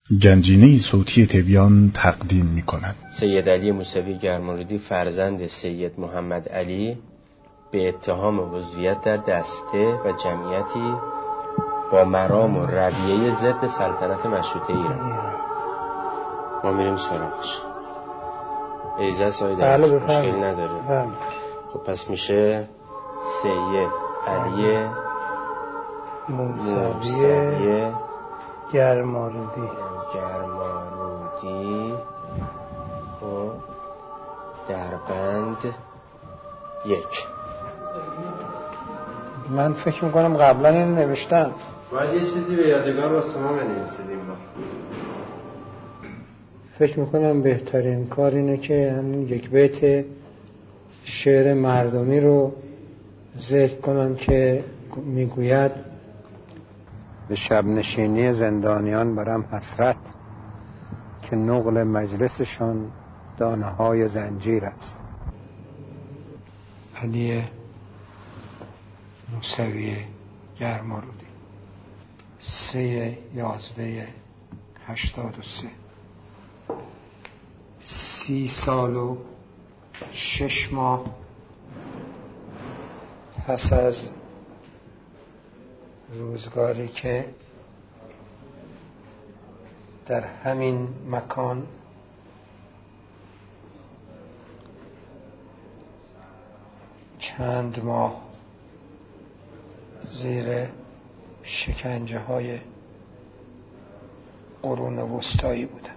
گنجینه صوتی تبیان تقدیم می‌کند. سید علی موسوی گرمارودی فرزند سید محمد علی به اتهام عضویت در دسته و جمعیتی با مرام و رویه ضد سلطنت مشروطه ایران. ما میریم سراغش. ایزه ساید مشکل نداره. خب پس میشه سید علی موسوی گرمارودی. خب در بند 1. من فکر میکنم قبلا این نوشتم. باید یه چیزی به یادگار واسه ما بنویسیدیم. فکر میکنم بهترین کار اینه که همین یک بیت شعر مردمی رو ذکر کنم که میگوید: به شب نشینی زندانیان برم حسرت، که نقل مجلسشان دانه های زنجیر است. علی موسوی گرمارودی 3/11/83. 30 سال و 6 ماه پس از روزگاری که در همین مکان چند ماه زیر شکنجه های قرون وسطایی بودم.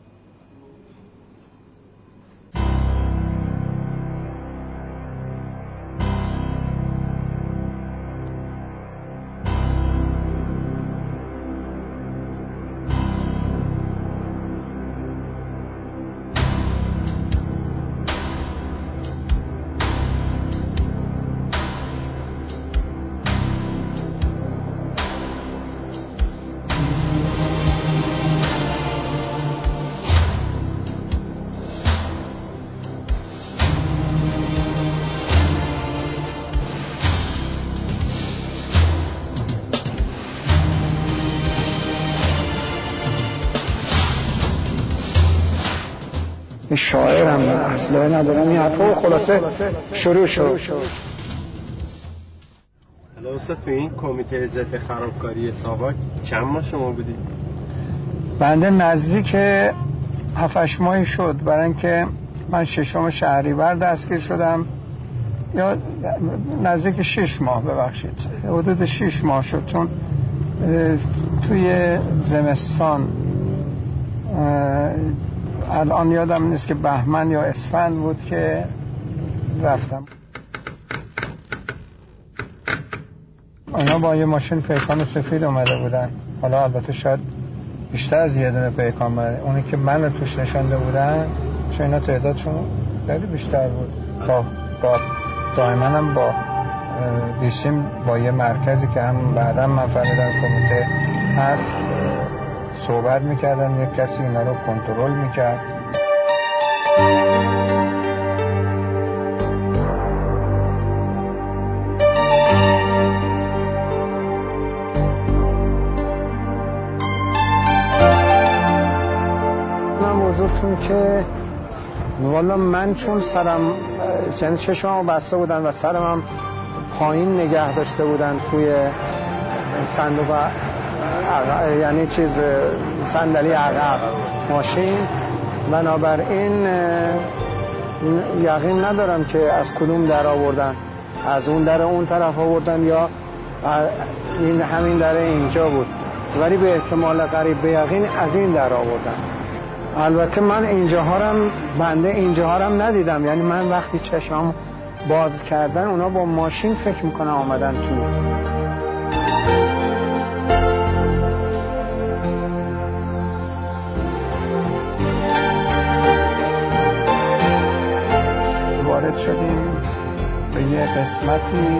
شاعرم اصلا ندارم این حرفا. خلاصه شروع شد. حالا استاد تو این کمیته ضد خرابکاری ساواک چند ماه شما بودی؟ بنده نزدیک 7-8 ماهی شد، برای اینکه من 6 شهریور دستگیر شدم، یا نزدیک 6 ماه، ببخشید حدود 6 ماه شد، چون توی زمستان الان یادم نیست که بهمن یا اسفند بود که رفتم. اینا با یه ماشین پیکان سفید اومده بودن. حالا البته شاید بیشتر از یه دونه پیکان بود. اونی که من توش نشانده بودن، چون اینا تعدادشون خیلی بیشتر بود. با دائما هم با بیسیم با یه مرکزی که هم بعدا من فهمیدم کمیته هست صحبت میکردن. یک کسی اینا رو کنترل میکرد. موضوعتون که والا من چون سرم یعنی چشمم بسته بودن و سرم هم پایین نگه داشته بودن توی صندوق یعنی صندلی عقب ماشین، بنابراین یقین ندارم که از کدوم در آوردن، از اون در اون طرف آوردن یا این همین در اینجا بود، ولی به احتمال قریب به یقین از این در آوردن. البته من اینجاها هم ندیدم، یعنی من وقتی چشمم باز کردن اونا با ماشین فکر میکنم آمدن تو. وارد شدیم به یه قسمتی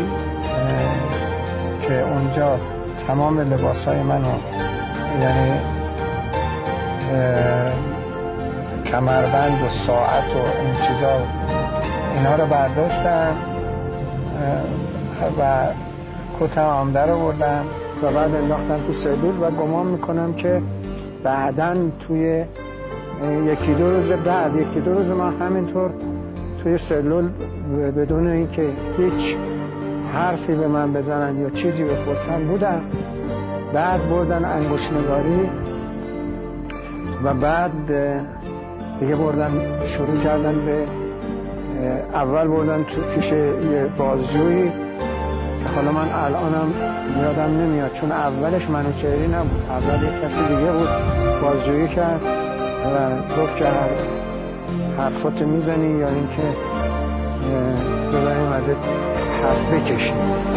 که اونجا تمام لباسای منو، یعنی کمربند و ساعت و این چیزا، اینا رو برداشتن و کتم هم در آوردن و بعد انداختن تو سلول و گمان میکنم که بعداً توی یکی دو روز ما همینطور توی سلول بدون اینکه هیچ حرفی به من بزنن یا چیزی بپرسن بودم. بعد بردن انگشت‌نگاری و بعد دیگه بردن شروع کردن به اول بردن تو پیش یه بازجویی که حالا من الانم یادم نمیاد چون اولش منوچهری نبود، اول یک کسی دیگه بود. بازجویی کرد و گفت که حرفات میزنی یا اینکه ببریم ازت حرف بکشیم.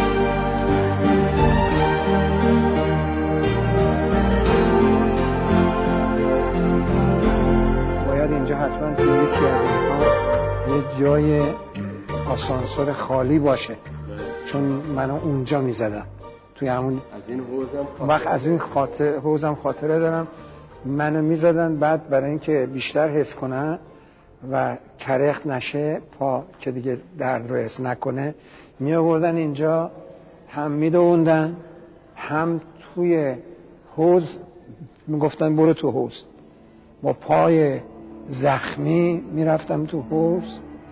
باید اینجا حتما توی یکی از اینها یه جای آسانسور خالی باشه چون منو اونجا میزدم توی همون از این وقت از این حوزم خاطره دارم. منو میزدن بعد برای اینکه بیشتر حس کنه و کرخت نشه پا که دیگه درد رو حس نکنه می آوردن اینجا، هم میدووندن هم توی حوض میگفتن برو تو حوض. با پای زخمی میرفتم تو حوض.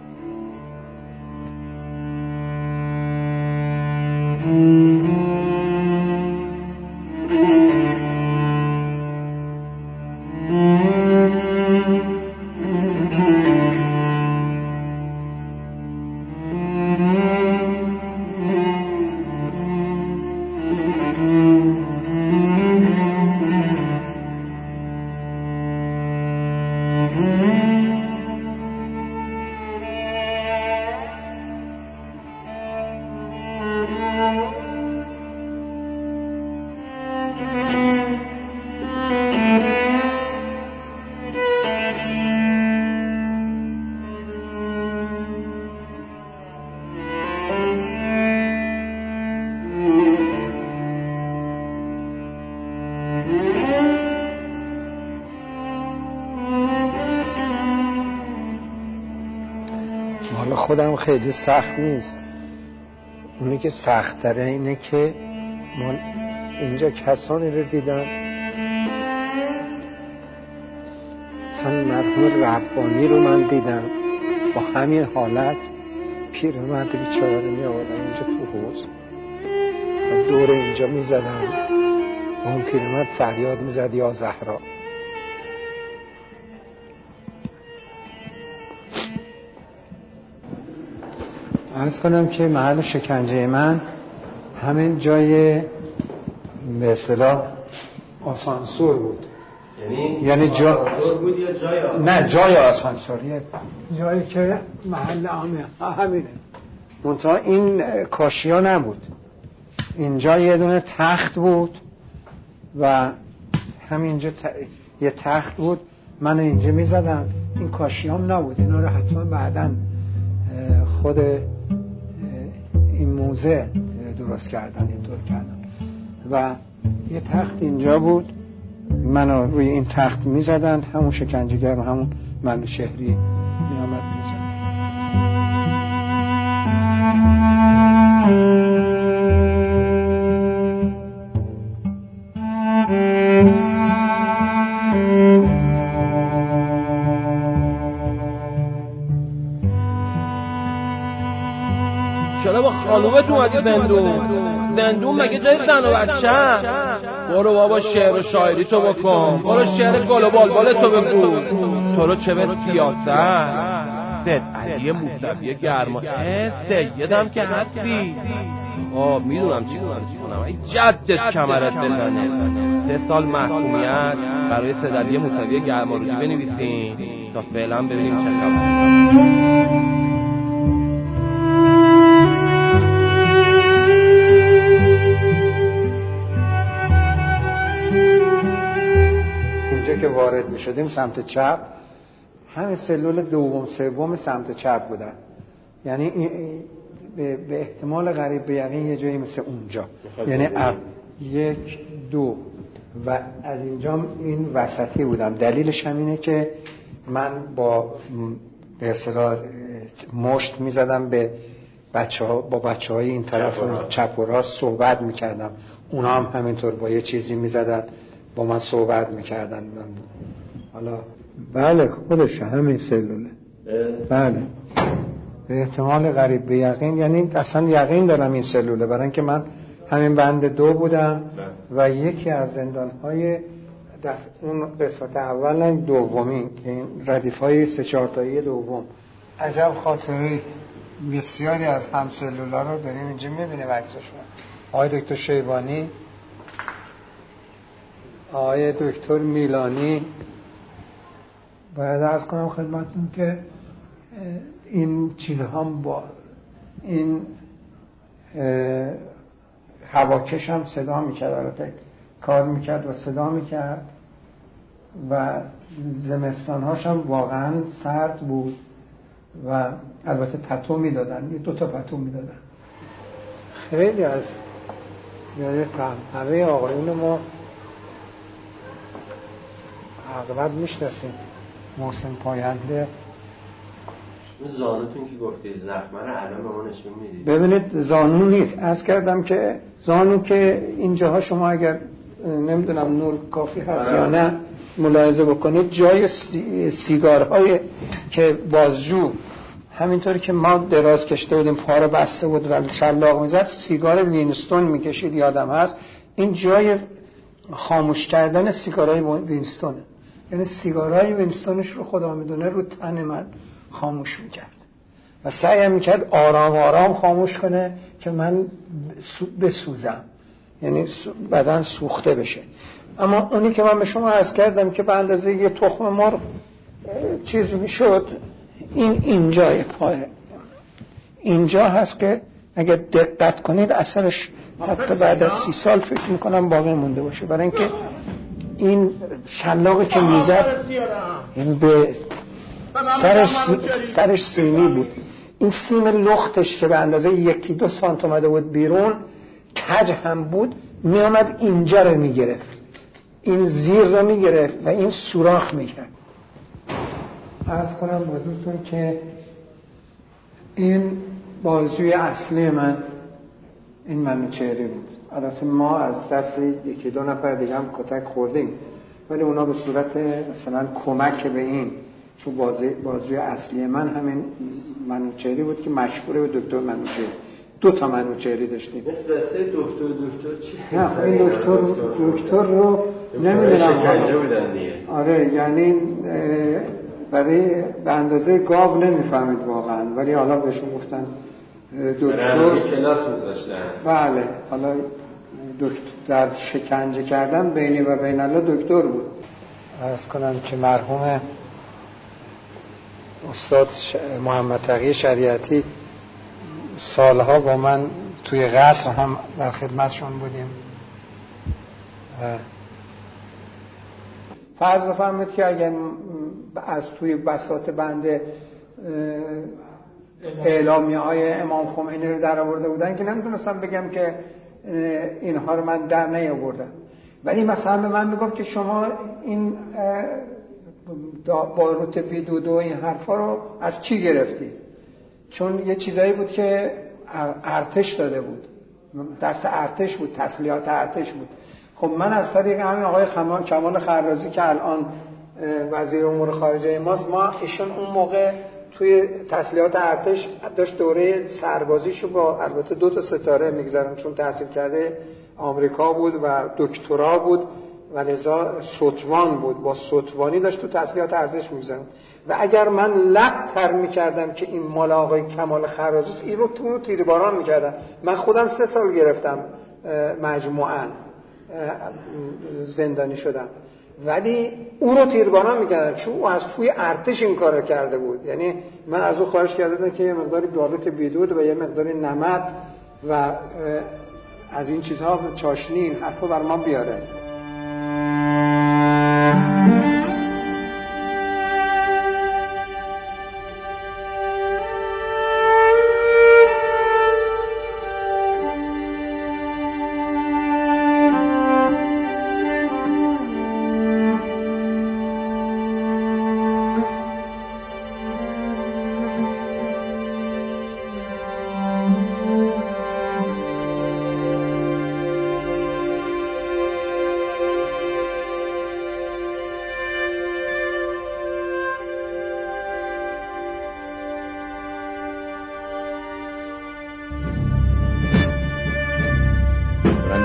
خودم خیلی سخت نیست. اونی که سخت تره اینه که من اینجا کسانی رو دیدم مثلا مرحوم ربانی رو من دیدم با همین حالت پیرمرد بیچاره رو می آوردن اینجا تو حوض و دور اینجا می زدن و اون پیرمرد فریاد می زد یا زهرا. عرض کنم که محل شکنجه من همین جای به اصطلاح آسانسور بود. یعنی آسانسور بود یا جای آسانسور؟ نه جای آسانسوریه، جایی که محل همینه. منتها این کاشیا نبود، اینجا یه دونه تخت بود و همینجا یه تخت بود. من اینجا می زدم. این کاشیام نبود، اینا رو حتما بعداً خود این موزه درست کردن، اینطور کردن و یه تخت اینجا بود. منو روی این تخت می زدن، همون شکنجهگر و همون منوچهری می آمد می زدن. چرا با خانومت اومدی زندون مگه جای زن و بچه؟ برو بابا شعر و شاعری تو بکن، برو شعر گل و بلبل تو بگو. تو رو چه به سیاست؟ سید علی موسوی گرما سیدم که هستی. خب میدونم چی کنم. ای جدت کمرت بزنه. 3 سال محکومیت برای سید علی موسوی گرمارودی بنویسین تا فعلا ببینیم چه خبره. که وارد می شدیم سمت چپ همین سلول دوم سوم سمت چپ بودن. یعنی به احتمال قریب به یقین یه جایی مثل اونجا، یعنی 1 2 و از اینجا این وسطی بودم. دلیلش همینه که من با به اصطلاح مشت می زدم به با بچه‌های این طرف چپ و راست صحبت می کردم. اونا هم همینطور با یه چیزی می زدن با من صحبت میکردن. حالا بله خودش همین سلوله. بله به احتمال قریب به یقین، یعنی اصلا یقین دارم این سلوله، برای اینکه من همین بند 2 بودم و یکی از زندانهای اون قسمت اول نه دومی که این ردیف‌های 3-4 تایی دوم. عجب خاطره بسیاری از همسلولا رو داریم اینجا میبینیم عکسشون. آقای دکتر شیبانی، آقای دکتر میلانی. باید عرض کنم خدمتتون که این چیزها با این هواکش هم صدا میکرد، البته کار میکرد و صدا میکرد و زمستانهاش هم واقعا سرد بود و البته پتو میدادن، 2 تا پتو میدادن. خیلی از یعنی همه آقایون ما اغلب میشناسیم. محسن پاینده، زانوتون که گفتی زخمه رو الان به ما نشون میدید. ببینید زانو نیست، عرض کردم که زانو که اینجاها شما اگر نمیدونم نور کافی هست یا نه ملاحظه بکنید جای سیگارهای که بازجو همینطوری که ما دراز کشته بودیم پا رو بسته بود و شلاق میزد سیگار وینستون میکشید یادم هست، این جای خاموش کردن سیگارهای وینستونه. یعنی سیگارهای وینستونش رو خدا میدونه رو تن من خاموش میکرد و سعی میکرد آرام آرام خاموش کنه که من بسوزم، یعنی بدن سوخته بشه. اما اونی که من به شما عرض کردم که به اندازه یه تخم مرغ چیز میشد، این اینجای پای اینجا هست که اگر دقت کنید اثرش حتی بعد از 30 سال فکر میکنم باقی مونده باشه، برای اینکه این شلاقی که میزد این به سرش سیمی بود. این سیم لختش که به اندازه 1-2 سانت اومده بود بیرون، کج هم بود، میامد اینجا رو میگرفت، این زیر رو میگرفت و این سوراخ میکرد. عرض کنم بازوتون که این بازوی اصلی من این منوچهری بود. البته ما از دست 1-2 نفر دیگه هم کتک خوردیم، ولی اونا به صورت مثلا کمک به این، چون بازوی اصلی من همین منوچهری بود که مشهوره به دکتر منوچهری. 2 تا منوچهری داشتیم. قصه دکتر چی؟ نه این دکتر رو نمیدونم. آره یعنی برای به اندازه گاو نمیفهمید واقعا، ولی حالا بهشون گفتن دکتر کلاس میذاشتن. بله حالا دکتر در شکنجه کردن بینی و بین الله دکتر بود. عرض کنم که مرحوم استاد محمد تقی شریعتی سالها با من توی قصر هم در خدمتشون بودیم. فرض فرمایید که اگر از توی بساط بند اعلامیه‌های امام خمینی رو در آورده بودن که نمیتونستم بگم که اینها رو من در نیاوردم، ولی مثلا به من میگفت که شما این باروت بیدود و این حرفا رو از چی گرفتی؟ چون یه چیزایی بود که ارتش داده بود، دست ارتش بود، تسلیحات ارتش بود. خب من از طریق همین آقای کمال خرازی که الان وزیر امور خارجه ماست، ایشون اون موقع توی تسلیحات ارتش داشت دوره سربازیشو با البته 2 تا ستاره میگذرن، چون تحصیل کرده آمریکا بود و دکترا بود و لذا سطوان بود، با سطوانی داشت تو تسلیحات ارتش میگذرن. و اگر من لب‌تر میکردم که این مال آقای کمال خرازی، این رو تو تیرباران میکردم. من خودم 3 سال گرفتم مجموعاً زندانی شدم، ولی اون رو تیرباران میکردن چون او از توی ارتش این کار کرده بود. یعنی من از او خواهش کردم که یه مقداری باروت بیدود و یه مقداری نمد و از این چیزها چاشنی این حرفا بر ما بیاره.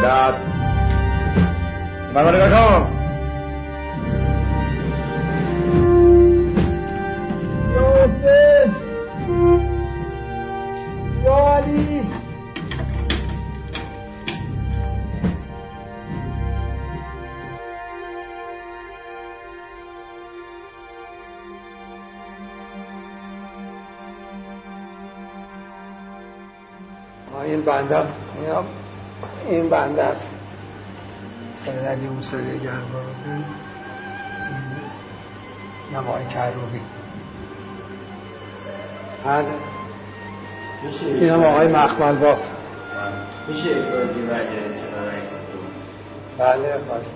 داد من نگاه کن. یوسف یا علی این بنده است سید علی موسوی گرم‌آبادی، نمای کروبی. بله این هم آقای مخمل باف. میشه یک بار دیگه برگردیم کنار عکستون؟ بله خواهش.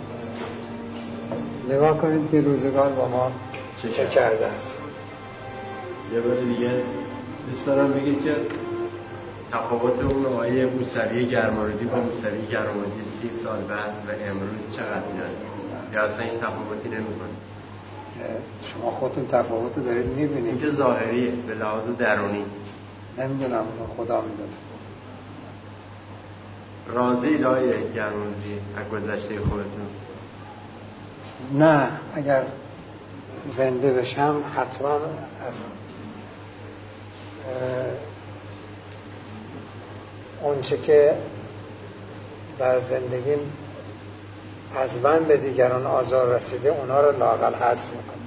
نگاه کنید که روزگار با ما چه کرده است. یه بار دیگه دوست دارم بگید که تفاوت اون آقای موسوی گرم‌آبادی با موسوی گرم‌آبادی 30 سال بعد و امروز چقدر زیاده؟ یا اصلا هیچ تفاوتی نمی‌کنه؟ شما خودتون تفاوت دارید می‌بینید. این که ظاهریه، به لحاظ درونی نمیدونم، اونو خدا میدونه. راضی آقای گرم‌آبادی از گذشته خودتون؟ نه، اگر زنده بشم حتما از اون چه که در زندگیم از من به دیگران آزار رسیده اونا رو لااقل حذف میکنم.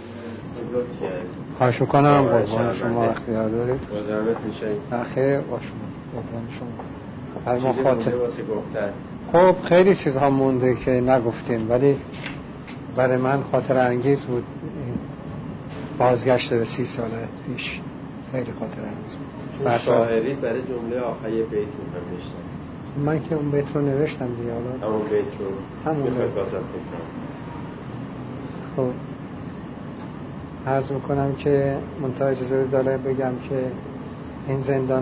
خواهش میکنم. قربان شما اختیار دارید. مزاحمت میشه. خیر با شما. قربان شما. چیزی مونده واسه گفتن؟ خب خیلی چیزها مونده که نگفتیم، ولی برای من خاطر انگیز بود بازگشت به 30 سال پیش. خیلی خاطر انگیز بود. شاعری برای جمله آخری بیت می‌خوام بشنوم. من که اون بیت رو نوشتم دیگه. حالا همون بیت رو میخواد بازم بکنم. خب عرض میکنم که منتها اجازه داره بگم که این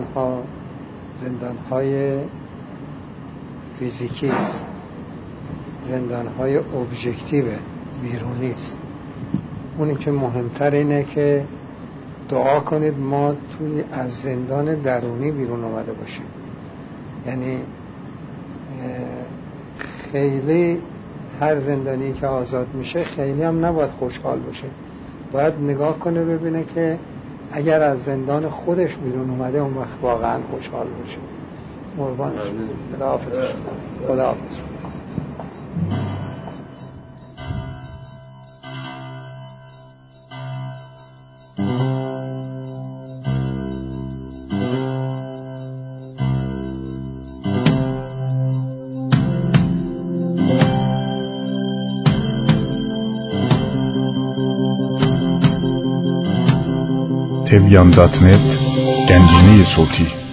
زندان‌های فیزیکی است، زندان‌های ابژکتیو بیرونی است. اونی که مهمتر اینه که دعا کنید ما توی از زندان درونی بیرون اومده باشیم. یعنی خیلی هر زندانی که آزاد میشه خیلی هم نباید خوشحال باشه، باید نگاه کنه ببینه که اگر از زندان خودش بیرون اومده اون وقت واقعا خوشحال باشه. قربانش. خداحافظ. خداحافظ. tbyan.net گنجینه صوتی